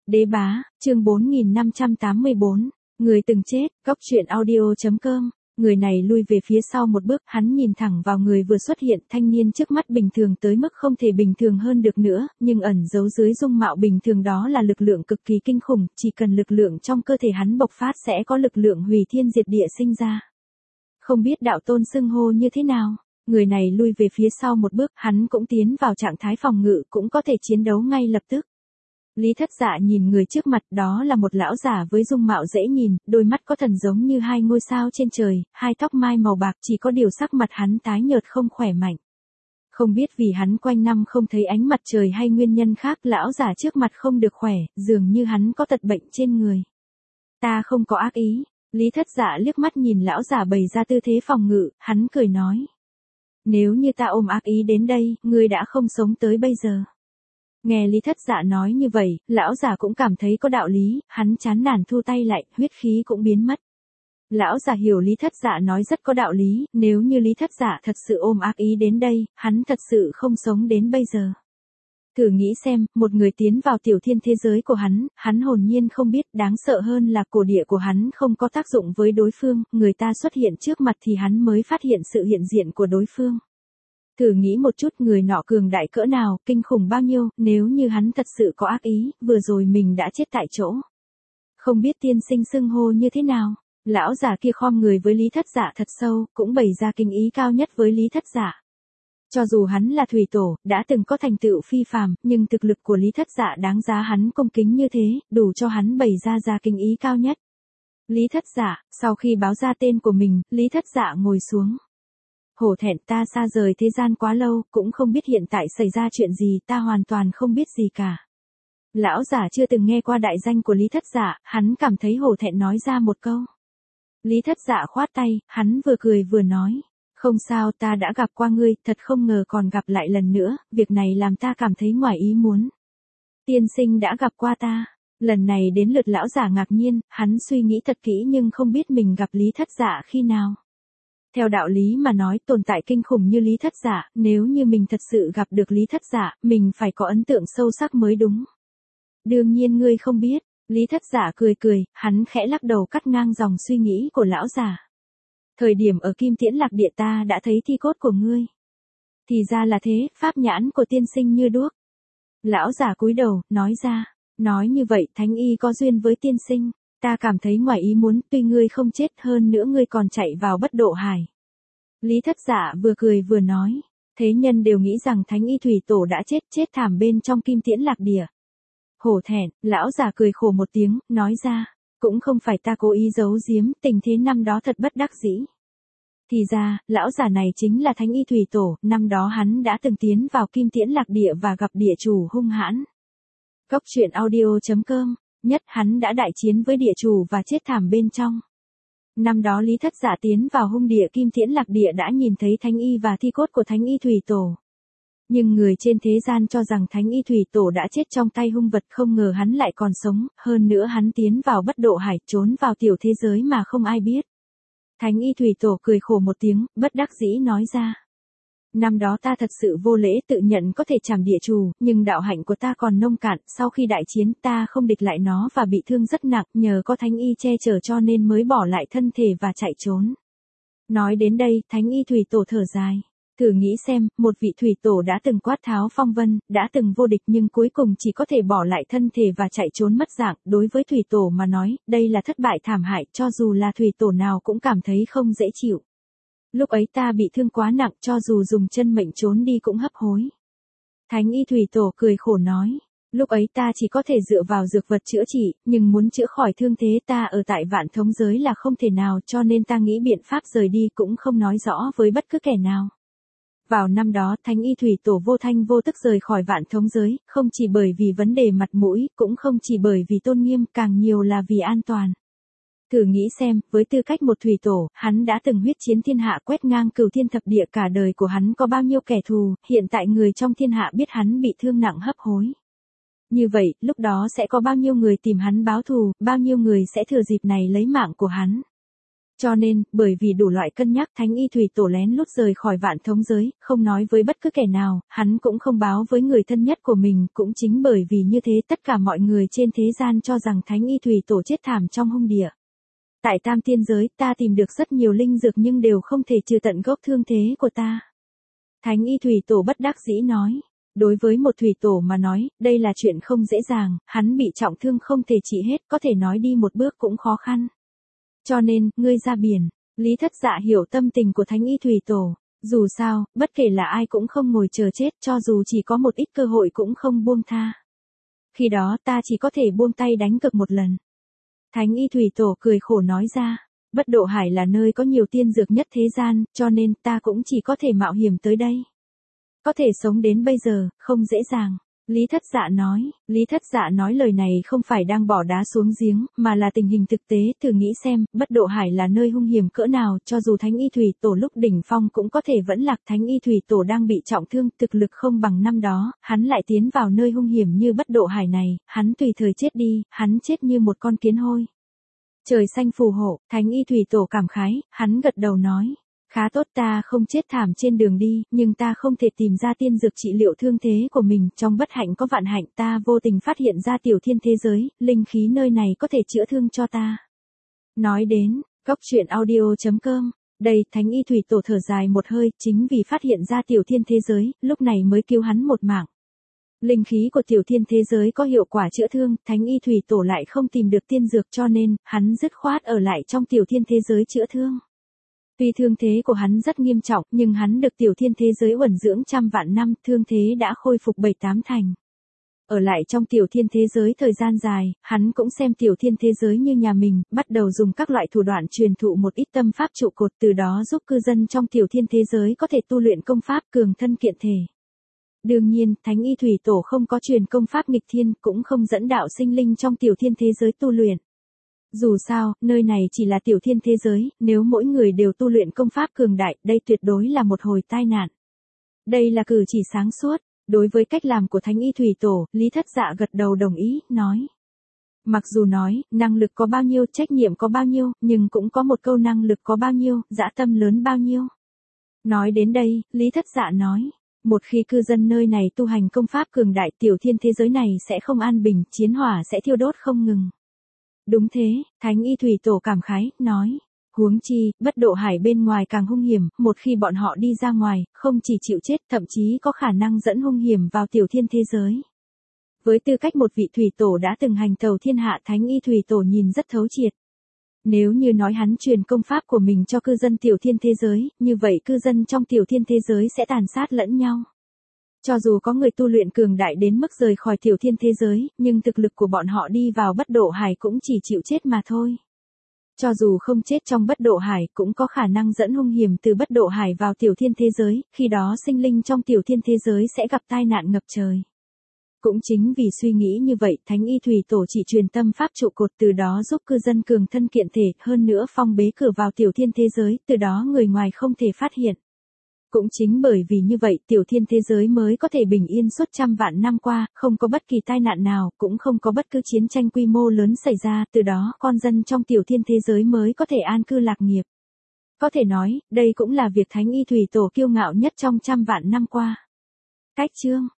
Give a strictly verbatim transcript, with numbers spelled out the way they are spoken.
Đế bá, chương bốn nghìn năm trăm tám mươi bốn, người từng chết, góc truyện audio.com. Người này lui về phía sau một bước, hắn nhìn thẳng vào người vừa xuất hiện, thanh niên trước mắt bình thường tới mức không thể bình thường hơn được nữa, nhưng ẩn giấu dưới dung mạo bình thường đó là lực lượng cực kỳ kinh khủng, chỉ cần lực lượng trong cơ thể hắn bộc phát sẽ có lực lượng hủy thiên diệt địa sinh ra. Không biết đạo tôn xưng hô như thế nào, người này lui về phía sau một bước, hắn cũng tiến vào trạng thái phòng ngự, cũng có thể chiến đấu ngay lập tức. Lý Thất Dạ nhìn người trước mặt, đó là một lão giả với dung mạo dễ nhìn, đôi mắt có thần giống như hai ngôi sao trên trời, hai tóc mai màu bạc, chỉ có điều sắc mặt hắn tái nhợt không khỏe mạnh. Không biết vì hắn quanh năm không thấy ánh mặt trời hay nguyên nhân khác, lão giả trước mặt không được khỏe, dường như hắn có tật bệnh trên người. Ta không có ác ý. Lý Thất Dạ liếc mắt nhìn lão giả bày ra tư thế phòng ngự, hắn cười nói. Nếu như ta ôm ác ý đến đây, ngươi đã không sống tới bây giờ. Nghe Lý Thất Dạ nói như vậy, lão giả cũng cảm thấy có đạo lý, hắn chán nản thu tay lại, huyết khí cũng biến mất. Lão giả hiểu Lý Thất Dạ nói rất có đạo lý, nếu như Lý Thất Dạ thật sự ôm ác ý đến đây, hắn thật sự không sống đến bây giờ. Thử nghĩ xem, một người tiến vào tiểu thiên thế giới của hắn, hắn hồn nhiên không biết, đáng sợ hơn là cổ địa của hắn không có tác dụng với đối phương, người ta xuất hiện trước mặt thì hắn mới phát hiện sự hiện diện của đối phương. Thử nghĩ một chút, người nọ cường đại cỡ nào, kinh khủng bao nhiêu, nếu như hắn thật sự có ác ý, vừa rồi mình đã chết tại chỗ. Không biết tiên sinh xưng hô như thế nào, lão giả kia khom người với Lý Thất Dạ thật sâu, cũng bày ra kính ý cao nhất với Lý Thất Dạ. Cho dù hắn là thủy tổ, đã từng có thành tựu phi phàm, nhưng thực lực của Lý Thất Dạ đáng giá hắn cung kính như thế, đủ cho hắn bày ra ra kính ý cao nhất. Lý Thất Dạ, sau khi báo ra tên của mình, Lý Thất Dạ ngồi xuống. Hổ thẹn, ta xa rời thế gian quá lâu, cũng không biết hiện tại xảy ra chuyện gì, ta hoàn toàn không biết gì cả. Lão giả chưa từng nghe qua đại danh của Lý Thất Dạ, hắn cảm thấy hổ thẹn nói ra một câu. Lý Thất Dạ khoát tay, hắn vừa cười vừa nói. Không sao, ta đã gặp qua ngươi, thật không ngờ còn gặp lại lần nữa, việc này làm ta cảm thấy ngoài ý muốn. Tiên sinh đã gặp qua ta. Lần này đến lượt lão giả ngạc nhiên, hắn suy nghĩ thật kỹ nhưng không biết mình gặp Lý Thất Dạ khi nào. Theo đạo lý mà nói, tồn tại kinh khủng như Lý Thất Dạ, nếu như mình thật sự gặp được Lý Thất Dạ, mình phải có ấn tượng sâu sắc mới đúng. Đương nhiên ngươi không biết. Lý Thất Dạ cười cười, hắn khẽ lắc đầu cắt ngang dòng suy nghĩ của lão giả. Thời điểm ở Kim Tiễn Lạc Địa ta đã thấy thi cốt của ngươi. Thì ra là thế, pháp nhãn của tiên sinh như đuốc. Lão giả cúi đầu, nói ra. Nói như vậy, thánh y có duyên với tiên sinh. Ta cảm thấy ngoài ý muốn, tuy ngươi không chết hơn nữa ngươi còn chạy vào bất độ hải. Lý Thất Dạ vừa cười vừa nói. Thế nhân đều nghĩ rằng thánh y thủy tổ đã chết, chết thảm bên trong Kim Tiễn Lạc Địa. Hổ thẹn, lão giả cười khổ một tiếng, nói ra. Cũng không phải ta cố ý giấu giếm, tình thế năm đó thật bất đắc dĩ. Thì ra, lão giả này chính là thánh y thủy tổ, năm đó hắn đã từng tiến vào Kim Tiễn Lạc Địa và gặp địa chủ hung hãn. Góc truyện audio.com, nhất hắn đã đại chiến với địa chủ và chết thảm bên trong. Năm đó Lý Thất Dạ tiến vào hung địa Kim Tiễn Lạc Địa đã nhìn thấy thánh y và thi cốt của thánh y thủy tổ. Nhưng người trên thế gian cho rằng thánh y thủy tổ đã chết trong tay hung vật, không ngờ hắn lại còn sống, hơn nữa hắn tiến vào bất độ hải, trốn vào tiểu thế giới mà không ai biết. Thánh y thủy tổ cười khổ một tiếng, bất đắc dĩ nói ra. Năm đó ta thật sự vô lễ, tự nhận có thể trảm địa chủ, nhưng đạo hạnh của ta còn nông cạn, sau khi đại chiến ta không địch lại nó và bị thương rất nặng, nhờ có thánh y che chở cho nên mới bỏ lại thân thể và chạy trốn. Nói đến đây, thánh y thủy tổ thở dài. Thử nghĩ xem, một vị thủy tổ đã từng quát tháo phong vân, đã từng vô địch nhưng cuối cùng chỉ có thể bỏ lại thân thể và chạy trốn mất dạng, đối với thủy tổ mà nói, đây là thất bại thảm hại, cho dù là thủy tổ nào cũng cảm thấy không dễ chịu. Lúc ấy ta bị thương quá nặng, cho dù dùng chân mệnh trốn đi cũng hấp hối. Thánh y thủy tổ cười khổ nói, lúc ấy ta chỉ có thể dựa vào dược vật chữa trị, nhưng muốn chữa khỏi thương thế ta ở tại vạn thống giới là không thể nào, cho nên ta nghĩ biện pháp rời đi cũng không nói rõ với bất cứ kẻ nào. Vào năm đó, thánh y thủy tổ vô thanh vô tức rời khỏi vạn thống giới, không chỉ bởi vì vấn đề mặt mũi, cũng không chỉ bởi vì tôn nghiêm, càng nhiều là vì an toàn. Thử nghĩ xem, với tư cách một thủy tổ, hắn đã từng huyết chiến thiên hạ quét ngang cửu thiên thập địa, cả đời của hắn có bao nhiêu kẻ thù, hiện tại người trong thiên hạ biết hắn bị thương nặng hấp hối. Như vậy, lúc đó sẽ có bao nhiêu người tìm hắn báo thù, bao nhiêu người sẽ thừa dịp này lấy mạng của hắn. Cho nên, bởi vì đủ loại cân nhắc Thánh Y Thủy Tổ lén lút rời khỏi Vạn Thống giới, không nói với bất cứ kẻ nào, hắn cũng không báo với người thân nhất của mình, cũng chính bởi vì như thế tất cả mọi người trên thế gian cho rằng Thánh Y Thủy Tổ chết thảm trong hung địa. Tại Tam Tiên giới, ta tìm được rất nhiều linh dược nhưng đều không thể trừ tận gốc thương thế của ta. Thánh Y Thủy Tổ bất đắc dĩ nói. Đối với một thủy tổ mà nói, đây là chuyện không dễ dàng, hắn bị trọng thương không thể trị hết, có thể nói đi một bước cũng khó khăn. Cho nên, ngươi ra biển. Lý Thất Dạ hiểu tâm tình của Thánh Y Thủy Tổ. Dù sao, bất kể là ai cũng không ngồi chờ chết, cho dù chỉ có một ít cơ hội cũng không buông tha. Khi đó ta chỉ có thể buông tay đánh cược một lần. Thánh Y Thủy Tổ cười khổ nói ra. Bất Độ Hải là nơi có nhiều tiên dược nhất thế gian, cho nên ta cũng chỉ có thể mạo hiểm tới đây. Có thể sống đến bây giờ, không dễ dàng. Lý Thất Dạ nói, Lý Thất Dạ nói lời này không phải đang bỏ đá xuống giếng, mà là tình hình thực tế, thử nghĩ xem, Bất Độ Hải là nơi hung hiểm cỡ nào, cho dù Thánh Y Thủy Tổ lúc đỉnh phong cũng có thể vẫn lạc. Thánh Y Thủy Tổ đang bị trọng thương, thực lực không bằng năm đó, hắn lại tiến vào nơi hung hiểm như Bất Độ Hải này, hắn tùy thời chết đi, hắn chết như một con kiến hôi. Trời xanh phù hộ, Thánh Y Thủy Tổ cảm khái, hắn gật đầu nói. Khá tốt, ta không chết thảm trên đường đi, nhưng ta không thể tìm ra tiên dược trị liệu thương thế của mình, trong bất hạnh có vạn hạnh, ta vô tình phát hiện ra tiểu thiên thế giới, linh khí nơi này có thể chữa thương cho ta. Nói đến, Cốc Truyện Audio chấm com, đây, Thánh Y Thủy Tổ thở dài một hơi, chính vì phát hiện ra tiểu thiên thế giới, lúc này mới cứu hắn một mạng. Linh khí của tiểu thiên thế giới có hiệu quả chữa thương, Thánh Y Thủy Tổ lại không tìm được tiên dược cho nên, hắn dứt khoát ở lại trong tiểu thiên thế giới chữa thương. Tuy thương thế của hắn rất nghiêm trọng, nhưng hắn được tiểu thiên thế giới uẩn dưỡng trăm vạn năm, thương thế đã khôi phục bảy tám thành. Ở lại trong tiểu thiên thế giới thời gian dài, hắn cũng xem tiểu thiên thế giới như nhà mình, bắt đầu dùng các loại thủ đoạn truyền thụ một ít tâm pháp trụ cột, từ đó giúp cư dân trong tiểu thiên thế giới có thể tu luyện công pháp cường thân kiện thể. Đương nhiên, Thánh Y Thủy Tổ không có truyền công pháp nghịch thiên, cũng không dẫn đạo sinh linh trong tiểu thiên thế giới tu luyện. Dù sao, nơi này chỉ là tiểu thiên thế giới, nếu mỗi người đều tu luyện công pháp cường đại, đây tuyệt đối là một hồi tai nạn. Đây là cử chỉ sáng suốt. Đối với cách làm của Thánh Y Thủy Tổ, Lý Thất Dạ gật đầu đồng ý, nói. Mặc dù nói, năng lực có bao nhiêu, trách nhiệm có bao nhiêu, nhưng cũng có một câu năng lực có bao nhiêu, dã tâm lớn bao nhiêu. Nói đến đây, Lý Thất Dạ nói. Một khi cư dân nơi này tu hành công pháp cường đại, tiểu thiên thế giới này sẽ không an bình, chiến hỏa sẽ thiêu đốt không ngừng. Đúng thế, Thánh Y Thủy Tổ cảm khái, nói. Huống chi, Bất Độ Hải bên ngoài càng hung hiểm, một khi bọn họ đi ra ngoài, không chỉ chịu chết, thậm chí có khả năng dẫn hung hiểm vào tiểu thiên thế giới. Với tư cách một vị thủy tổ đã từng hành tàu thiên hạ, Thánh Y Thủy Tổ nhìn rất thấu triệt. Nếu như nói hắn truyền công pháp của mình cho cư dân tiểu thiên thế giới, như vậy cư dân trong tiểu thiên thế giới sẽ tàn sát lẫn nhau. Cho dù có người tu luyện cường đại đến mức rời khỏi tiểu thiên thế giới, nhưng thực lực của bọn họ đi vào Bất Độ Hải cũng chỉ chịu chết mà thôi. Cho dù không chết trong Bất Độ Hải, cũng có khả năng dẫn hung hiểm từ Bất Độ Hải vào tiểu thiên thế giới, khi đó sinh linh trong tiểu thiên thế giới sẽ gặp tai nạn ngập trời. Cũng chính vì suy nghĩ như vậy, Thánh Y Thủy Tổ chỉ truyền tâm pháp trụ cột, từ đó giúp cư dân cường thân kiện thể, hơn nữa phong bế cửa vào tiểu thiên thế giới, từ đó người ngoài không thể phát hiện. Cũng chính bởi vì như vậy, tiểu thiên thế giới mới có thể bình yên suốt trăm vạn năm qua, không có bất kỳ tai nạn nào, cũng không có bất cứ chiến tranh quy mô lớn xảy ra, từ đó con dân trong tiểu thiên thế giới mới có thể an cư lạc nghiệp. Có thể nói, đây cũng là việc Thánh Y Thủy Tổ kiêu ngạo nhất trong trăm vạn năm qua. Cách chương